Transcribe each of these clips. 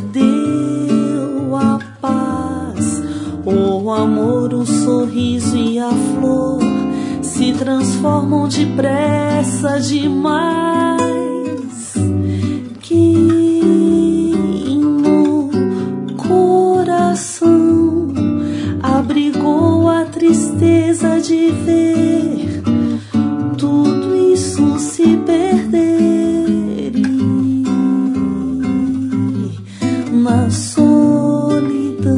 perdeu a paz. O amor, o sorriso e a flor se transformam depressa demais. Que no coração abrigou a tristeza de ver tudo isso se perder. Na solidão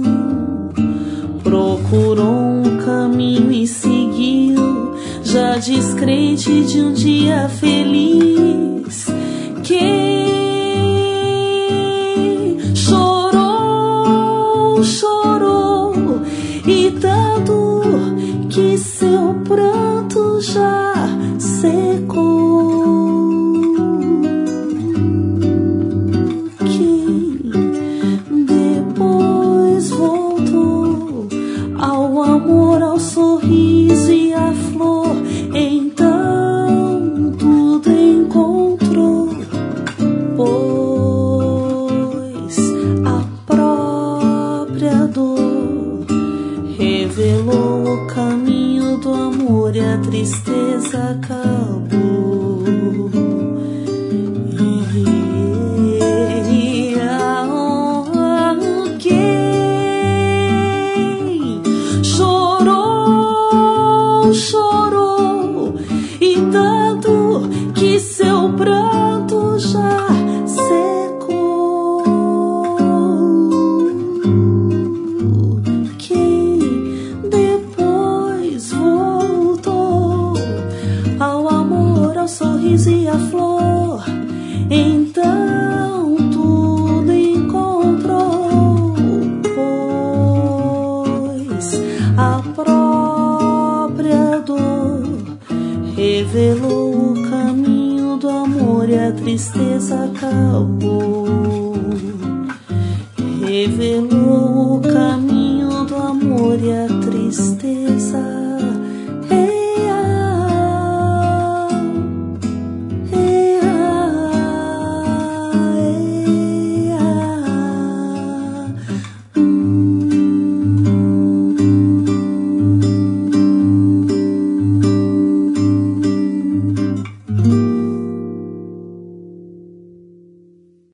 procurou um caminho e seguiu, já descrente de um dia feliz. Quem chorou, chorou, e tanto que seu pranto já secou. Quem depois voltou ao amor, ao sorriso e à flor, então tudo encontrou, pois a própria dor revelou o caminho do amor e a tristeza acabou. Quem chorou, chorou, e tanto que seu pranto já secou. Quem depois voltou ao amor, ao sorriso e à flor, então tudo encontrou, pois a própria dor revelou o caminho do amor e a tristeza acabou. Revelou o caminho do amor e a tristeza